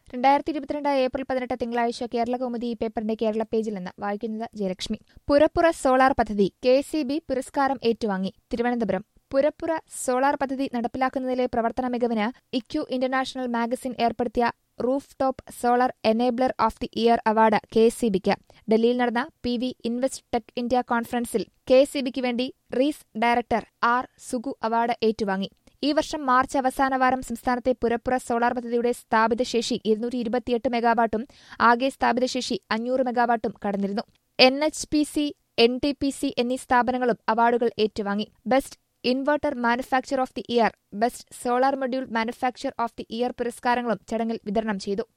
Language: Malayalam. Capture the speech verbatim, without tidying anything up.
രണ്ടായിരത്തി ഇരുപത്തിരണ്ട് ഏപ്രിൽ പതിനെട്ട് തിങ്കളാഴ്ച കേരളകൗമുദി പേപ്പറിന്റെ കേരള പേജിൽ നിന്ന് വായിക്കുന്നത് ജയലക്ഷ്മി. പുരപ്പുറ സോളാർ പദ്ധതി കെ എസ് ഇ ബി പുരസ്കാരം ഏറ്റുവാങ്ങി. തിരുവനന്തപുരം. പുരപ്പുറ സോളാർ പദ്ധതി നടപ്പിലാക്കുന്നതിലെ പ്രവർത്തന മികവിന് ഇക്യു ഇന്റർനാഷണൽ മാഗസിൻ ഏർപ്പെടുത്തിയ rooftop solar enabler of the year award K S E ബിക്ക് ഡൽഹിയിൽ നടന്ന P V invest tech India കോൺഫറൻസിൽ കെ എസ് ഇ ബിക്ക് വേണ്ടി റീസ് ഡയറക്ടർ ആർ സുഗു അവാർഡ് ഏറ്റുവാങ്ങി. ഈ വർഷം മാർച്ച് അവസാന വാരം സംസ്ഥാനത്തെ പുരപ്പുറ സോളാർ പദ്ധതിയുടെ സ്ഥാപിത ശേഷി ഇരുന്നൂറ്റി ഇരുപത്തിയെട്ട് മെഗാവാട്ടും ആകെ സ്ഥാപിത ശേഷി അഞ്ഞൂറ് മെഗാവാട്ടും കടന്നിരുന്നു. N H P C, N T P C എന്നീ സ്ഥാപനങ്ങളും അവാർഡുകൾ ഏറ്റുവാങ്ങി. Best inverter manufacture of the year, best solar module manufacture of the year പുരസ്കാരങ്ങളും ചടങ്ങിൽ വിതരണം ചെയ്തു.